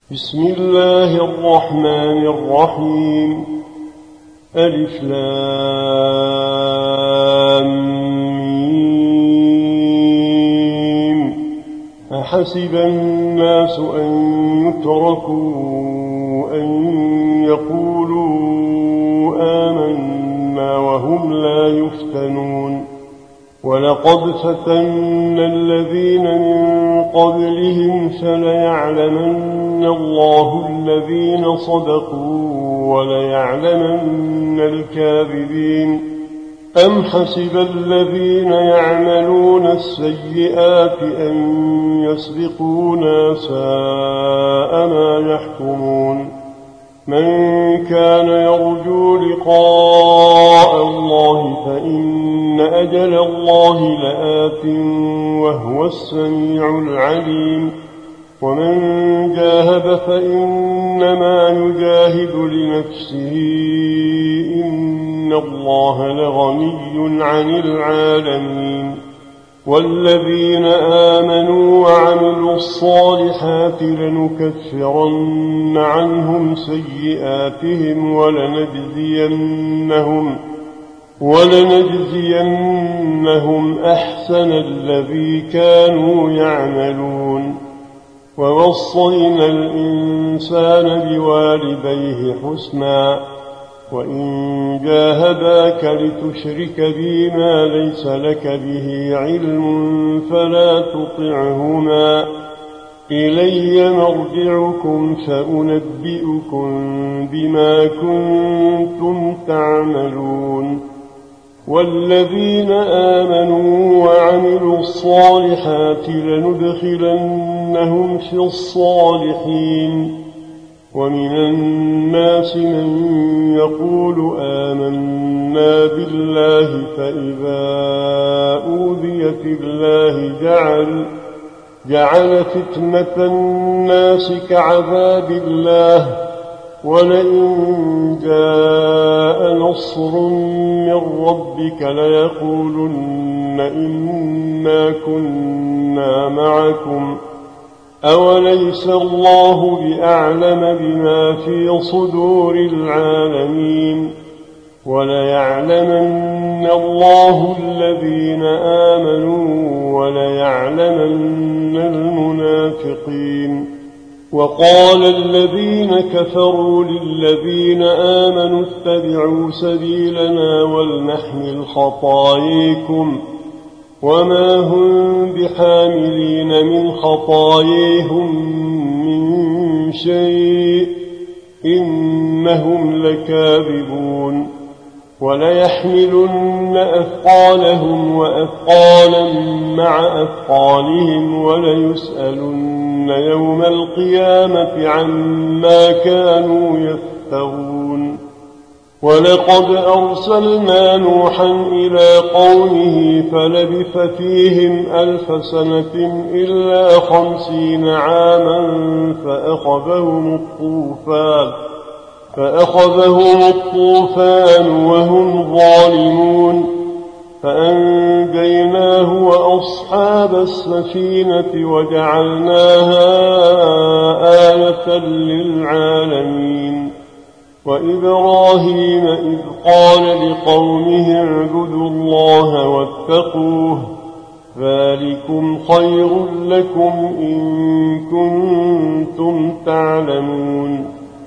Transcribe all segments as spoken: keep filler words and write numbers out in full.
بسم الله الرحمن الرحيم. ألف لام ميم. أحسب الناس أن يتركوا أن يقولوا آمنا وهم لا يفتنون. ولقد فتنا الذين من قبلهم فليعلمن الله الذين صدقوا وليعلمن الكاذبين. أم حسب الذين يعملون السيئات أن يسبقونا ساء ما يحكمون. من كان يرجو لقاء الله فإن أجل الله لآت وهو السميع العليم. ومن جاهد فإنما يجاهد لنفسه إن الله لغني عن العالمين. والذين آمنوا وعملوا الصالحات لنكفرن عنهم سيئاتهم ولنجزينهم, ولنجزينهم أحسن الذي كانوا يعملون. ووصينا الإنسان بوالديه حسنا وإن جاهداك لتشرك بي ما ليس لك به علم فلا تطعهما إلي مرجعكم فأنبئكم بما كنتم تعملون. والذين آمنوا وعملوا الصالحات لندخلنهم في الصالحين. ومن الناس من يقول آمنا بالله فإذا أوذي في الله جعل, جعل فتنة الناس كعذاب الله. ولئن جاء نصر من ربك ليقولن إنا كنا معكم أوليس الله بأعلم بما في صدور العالمين. وليعلمن الله الذين آمنوا وليعلمن المنافقين. وقال الذين كفروا للذين آمنوا اتبعوا سبيلنا ولنحمل خطاياكم وما هم بحاملين من خطاياهم من شيء إنهم لكاذبون. وليحملن أثقالهم وأثقالا مع أثقالهم وليسألن يوم القيامة عما كانوا يفترون. ولقد أرسلنا نوحا إلى قومه فلبث فيهم ألف سنة إلا خمسين عاما فأخذهم الطوفان, فأخذهم الطوفان وهم ظالمون. فأنجيناه وأصحاب السفينة وجعلناها آية للعالمين. وإبراهيم إذ قال لقومه اعبدوا الله واتقوه ذلكم خير لكم إن كنتم تعلمون.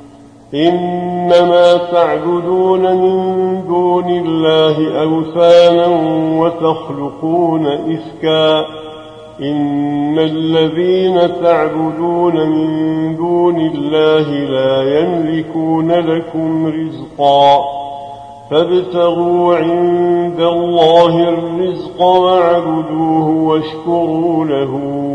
إنما تعبدون من دون الله أوثانا وتخلقون إفكا إن الذين تعبدون من دون الله لا يملكون لكم رزقا فابتغوا عند الله الرزق واعبدوه واشكروا له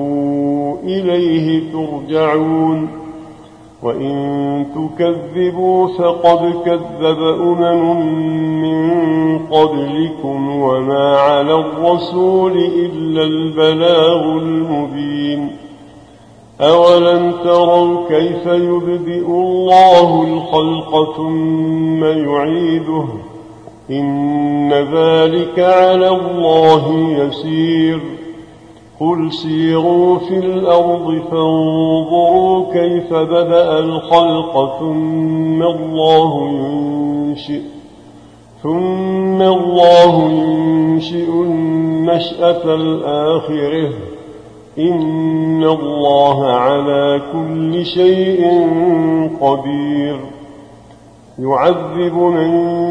إليه ترجعون. وإن تكذبوا فقد كذب أمم من قبلكم وما على الرسول إلا البلاغ المبين. أولم تروا كيف يبدئ الله الخلق ثم يعيده إن ذلك على الله يسير. قل سيروا في الأرض فانظروا كيف بدأ الخلق ثم الله ينشئ ثم الله ينشئ النشأة الآخرة إن الله على كل شيء قدير يعذب من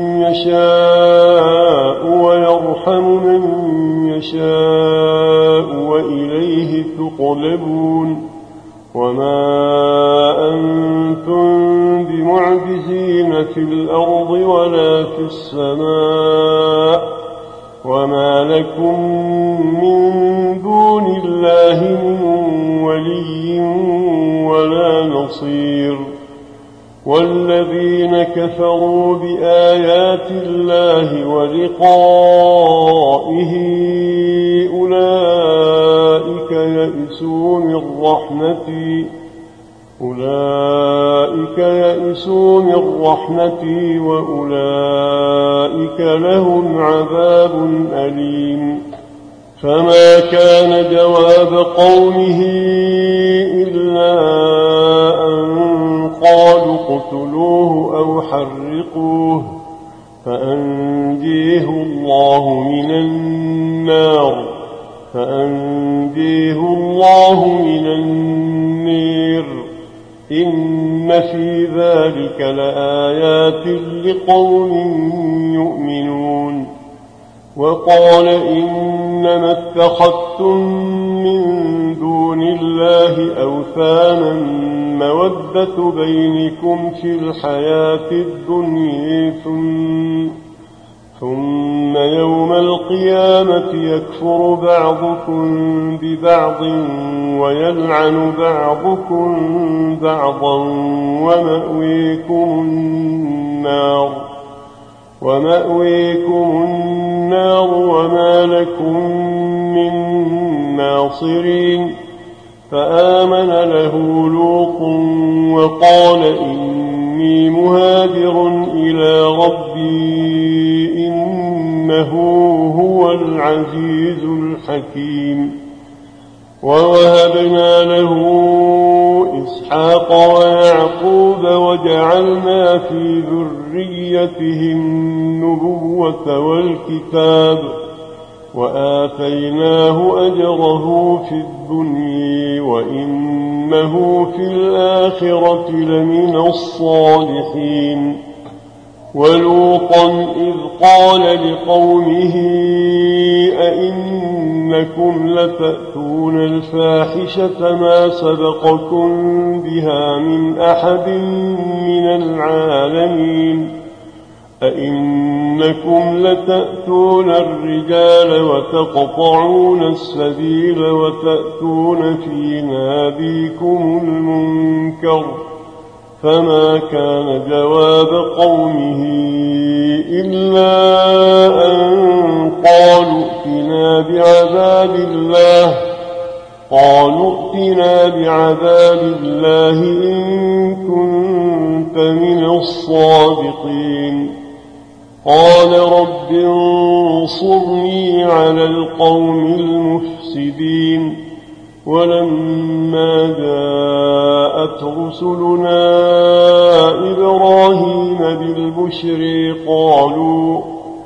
يشاء ويرحم من يشاء وإليه تقلبون وما أنتم بمعجزين في الأرض ولا في السماء وما لكم من دون الله من ولي ولا نصير والذين كفروا بآيات الله ولقائه أولئك يئسوا من رحمتي أولئك يئسوا من رحمتي وأولئك لهم عذاب أليم فما كان جواب قومه إلا أن قالوا اقتلوه أو حرقوه فأنجيه الله من النار فأنجيه الله من النير إن في ذلك لآيات لقوم يؤمنون وقال إنما اتخذتم من دون الله أوثانا مودة بينكم في الحياة الدنيا ثم, ثم يوم القيامة يكفر بعضكم ببعض ويلعن بعضكم بعضا ومأويكم النار ومأويكم النار وما لكم من ناصرين فآمن له لوط وقال إني مهاجر إلى ربي إنه هو العزيز الحكيم ووهبنا له إسحاق ويعقوب وجعلنا في ذريته النبوة والكتاب وآتيناه أجره في الدنيا وإنه في الآخرة لمن الصالحين ولوطا إذ قال لقومه أئنكم لتأتون الفاحشة ما سبقكم بها من أحد من العالمين أئنكم لتأتون الرجال وتقطعون السبيل وتأتون في ناديكم المنكر فما كان جواب قومه إلا أن قالوا ائتنا بعذاب الله قالوا ائتنا بعذاب الله إن كنت من الصادقين قال رب انصرني على القوم المفسدين ولما جاءت رسلنا إبراهيم بالبشر قالوا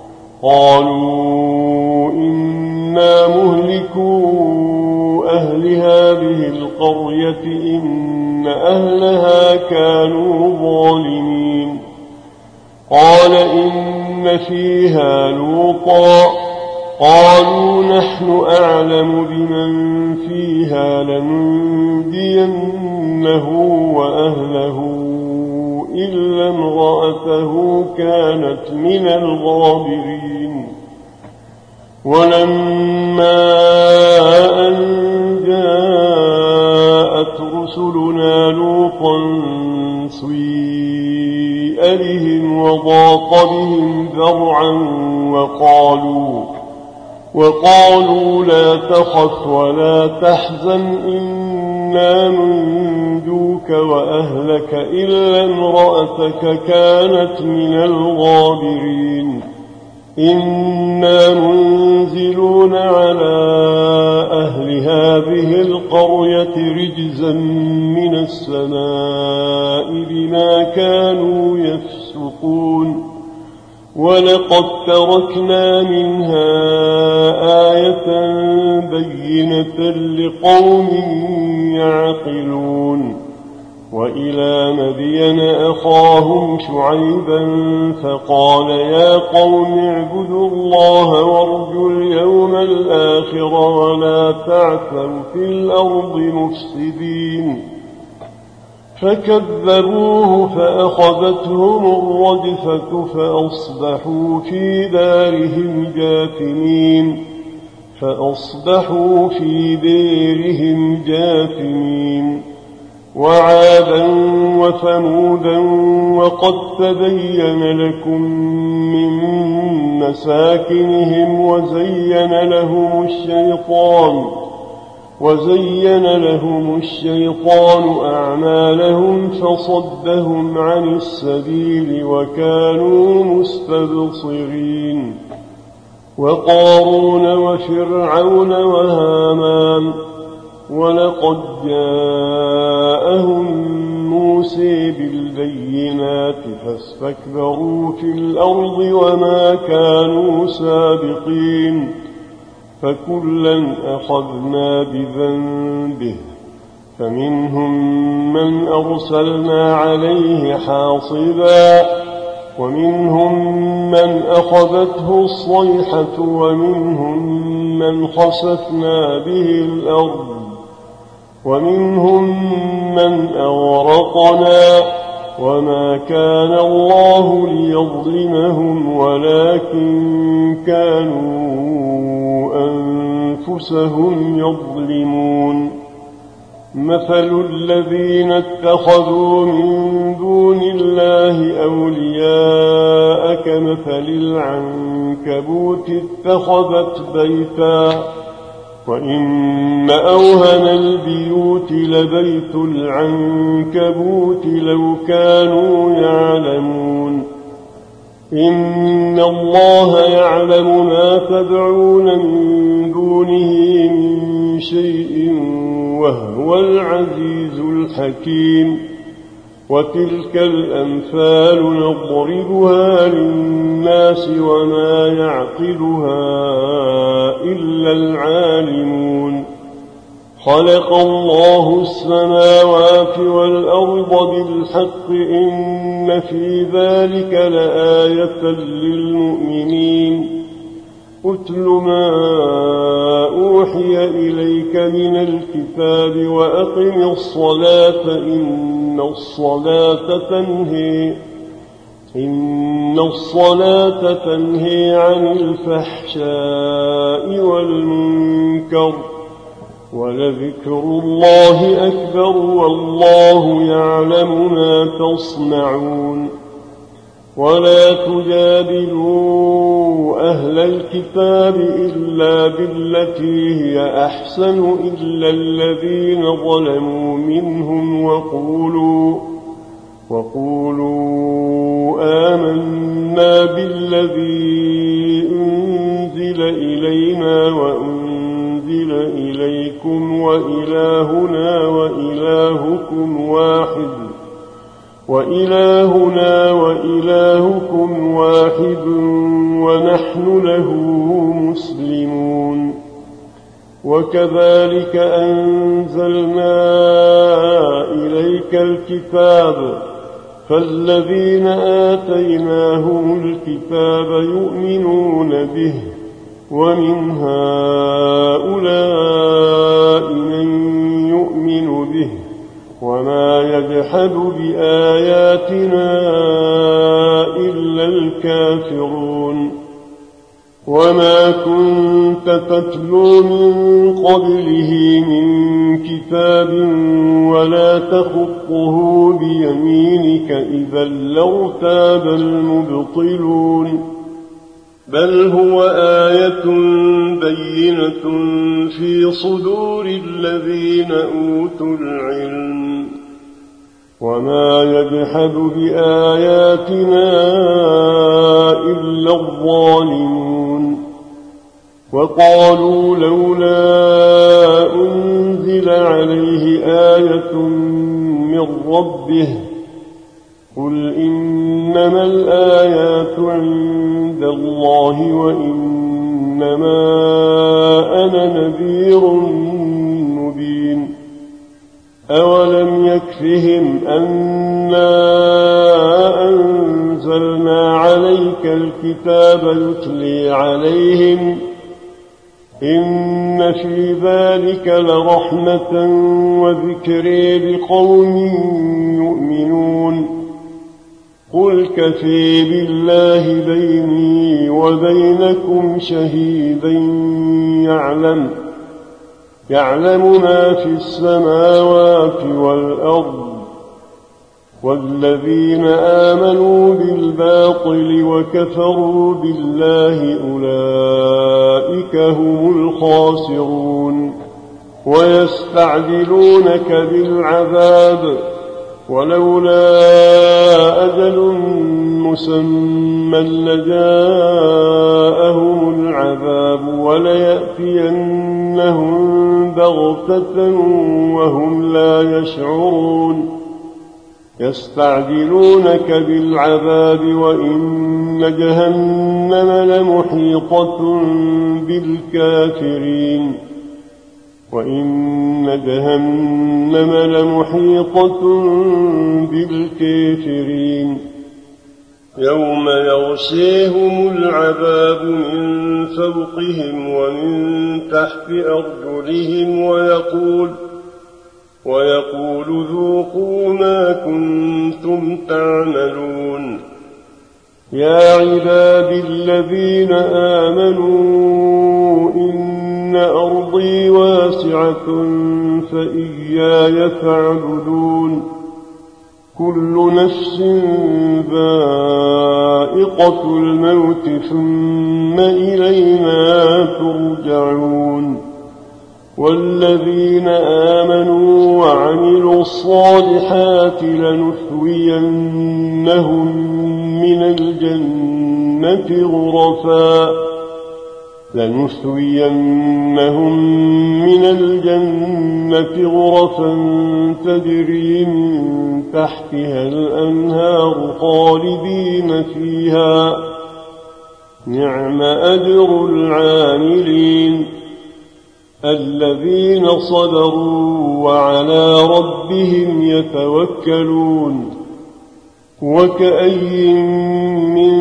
قالوا إنا مهلكو أهل هذه القرية إن أهلها كانوا ظالمين قال إن فيها لوطا قالوا نحن أعلم بمن فيها لننجينه وأهله إلا امرأته كانت من الغابرين ولما أن جاءت رسلنا لوطا سيء بهم وضاق بهم ذرعا وقالوا وقالوا لا تخف ولا تحزن إنا منجوك وأهلك إلا امرأتك كانت من الغابرين إنا منزلون على أهل هذه القرية رجزا من السماء بما كانوا يفسقون ولقد تركنا منها آية بينة لقوم يعقلون وإلى مدين أخاهم شعيبا فقال يا قوم اعبدوا الله وارجوا اليوم الآخر ولا تعثوا في الأرض مفسدين فكذبوه فأخذتهم الرجفة فأصبحوا في دارهم جاثمين فأصبحوا في ديرهم جاثمين وعادا وثمودا وقد تبين لكم من مساكنهم وزين لهم الشيطان وزين لهم الشيطان أعمالهم فصدهم عن السبيل وكانوا مستبصرين وقارون وفرعون وهامان ولقد جاءهم موسى بالبينات فاستكبروا في الأرض وما كانوا سابقين فكلا أخذنا بذنبه فمنهم من أرسلنا عليه حاصبا ومنهم من أخذته الصيحة ومنهم من خسفنا به الأرض ومنهم من أغرقنا وما كان الله ليظلمهم ولكن كانوا أنفسهم يظلمون مثل الذين اتخذوا من دون الله أولياء كمثل العنكبوت اتخذت بيتا وإن أوهن البيوت لبيت العنكبوت لو كانوا يعلمون إن الله يعلم ما تدعون من دونه من شيء وهو العزيز الحكيم وتلك الأمثال نضربها للناس وما يعقلها إلا العالمون خلق الله السماوات والأرض بالحق إن في ذلك لآية للمؤمنين أتل ما أوحي إليك من الكتاب وأقم الصلاة إن الصلاة تنهي إن الصلاة تنهي عن الفحشاء والمنكر ولذكر الله أكبر والله يعلم ما تصنعون ولا تجادلوا أهل الكتاب إلا بالتي هي أحسن إلا الذين ظلموا منهم وقولوا وقولوا آمنا بالذي أنزل إلينا وأنزل إليكم وإلهنا وإلهكم واحد وإلهنا وإلهكم واحد ونحن له مسلمون وكذلك أنزلنا إليك الكتاب فالذين آتيناهم الكتاب يؤمنون به ومن هؤلاء من يؤمن به وما يجحد بآياتنا إلا الكافرون وما كنت تتلو من قبله من كتاب ولا تخطه بيمينك إذا لارتاب المبطلون بل هو آية بينة في صدور الذين أوتوا العلم وما يجحد بآياتنا إلا الظالمون وقالوا لولا أنزل عليه آية من ربه قل إنما الآيات عند الله وإنما أنا نذير مبين أولم يكفهم أنا أنزلنا عليك الكتاب يتلي عليهم إن في ذلك لرحمة وذكر لقوم يؤمنون قل كفى بالله بيني وبينكم شهيدا يعلم يعلم ما في السماوات والأرض والذين آمنوا بالباطل وكفروا بالله أولئك هم الخاسرون ويستعجلونك بالعذاب ولولا أجل مسمى لجاءهم العذاب وليأتينهم بغتة وهم لا يشعرون يستعجلونك بالعذاب وإن جهنم لمحيطة بالكافرين وإن جهنم لمحيطة بالكافرين يوم يغشيهم العذاب من فوقهم ومن تحت أرجلهم ويقول ويقول ذوقوا ما كنتم تعملون يا عبادي الذين آمنوا إن أرضي واسعة فإياي فاعبدون كل نفس ذائقة الموت ثم إلينا ترجعون والذين آمنوا وعملوا الصالحات لنثوينهم من الجنة غرفا لنثوينهم من الجنة غرفا تجري من تحتها الأنهار خالدين فيها نعم أجر العاملين الذين صبروا وعلى ربهم يتوكلون وكأي من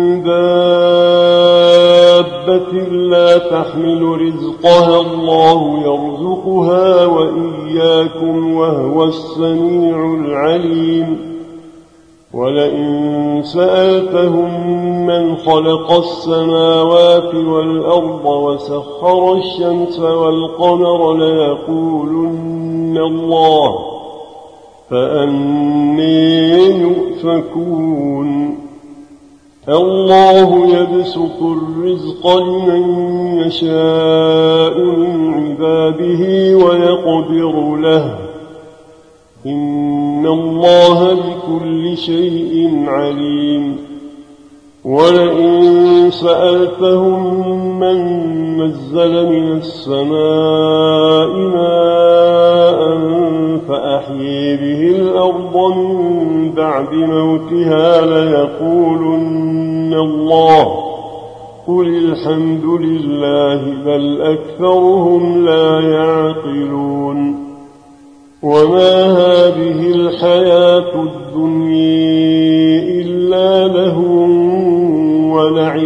دابة لا تحمل رزقها الله يرزقها وإياكم وهو السميع العليم ولئن سألتهم من خلق السماوات والأرض وسخر الشمس والقمر ليقولن الله فأني يؤفكون الله يبسط الرزق لمن يشاء من عباده ويقدر له إن الله بكل شيء عليم ولئن سألتهم من نزل من السماء ماء فأحيي به الأرض من بعد موتها ليقولن الله قل الحمد لله بل أكثرهم لا يعقلون وما هذه الحياة الدنيا إلا لهو ولعب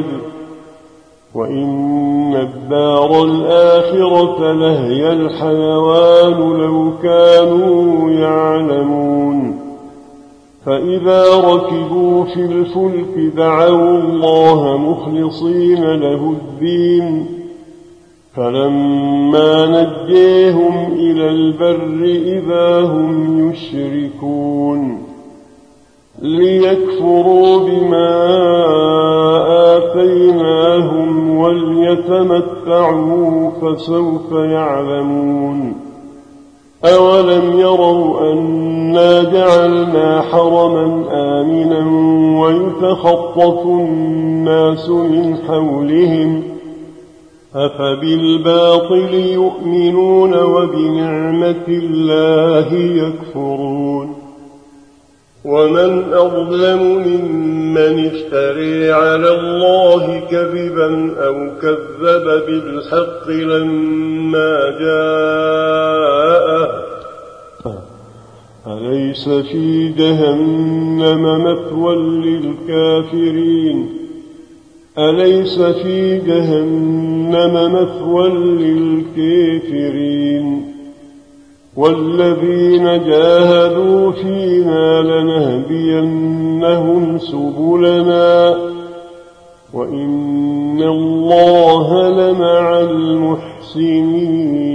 وإن الدار الآخرة لهي الحيوان لو كانوا يعلمون فإذا ركبوا في الفلك دعوا الله مخلصين له الدين فلما نجيهم إلى البر إذا هم يشركون ليكفروا بما آتيناهم وليتمتعوا فسوف يعلمون أولم يروا أنا جعلنا حرما آمنا ويتخطف الناس من حولهم أفبالباطل يؤمنون وبنعمة الله يكفرون ومن أظلم ممن افتري على الله كذبا أو كذب بالحق لما جاءه أليس في جهنم مثوى للكافرين أليس في جهنم مثوى للكافرين والذين جاهدوا فينا لنهدينهم سبلنا وإن الله لمع المحسنين